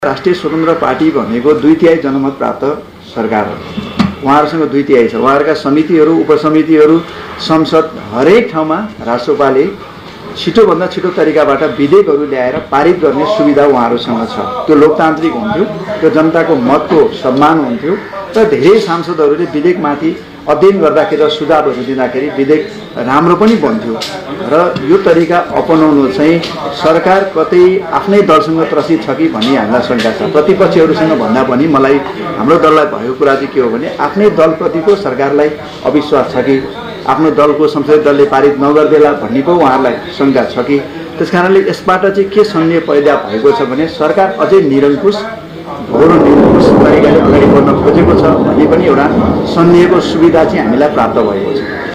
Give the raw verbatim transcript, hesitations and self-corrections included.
राष्ट्रिय स्वतन्त्र पार्टी भनेको दुई तिहाई जनमत प्राप्त सरकार हो। उहाँहरूसँग दुई तिहाई छ। उहाँहरूका समितिहरू उपसमितिहरू संसद हरेक ठाउँमा राष्ट्रपालले छिटोभन्दा छिटो तरिकाबाट विधेयकहरू ल्याएर पारित गर्ने सुविधा उहाँहरूसँग छ। त्यो लोकतान्त्रिक हुन्थ्यो, त्यो जनताको मतको सम्मान हुन्थ्यो र धेरै सांसदहरूले विधेयकमाथि अध्ययन गर्दाखेरि र सुझावहरू दिँदाखेरि विधेयक राम्रो पनि बन्थ्यो। र यो तरिका अपनाउनु चाहिँ सरकार कतै आफ्नै दलसँग त्रसित छ कि भन्ने हामीलाई शङ्का छ। प्रतिपक्षहरूसँग भन्दा पनि मलाई हाम्रो दललाई भएको कुरा चाहिँ के हो भने आफ्नै दलप्रतिको सरकारलाई अविश्वास छ कि आफ्नो दलको संसदीय दलले पारित नगर्देला भन्ने पो उहाँहरूलाई शङ्का छ कि। त्यसकारणले यसबाट चाहिँ के सन्देह पैदा भएको छ भने सरकार अझै निरङ्कुश घोर निरङ्कुश तरिकाले अगाडि बढ्न खोजेको छ भन्ने पनि एउटा सन्देहको सुविधा चाहिँ हामीलाई प्राप्त भएको छ।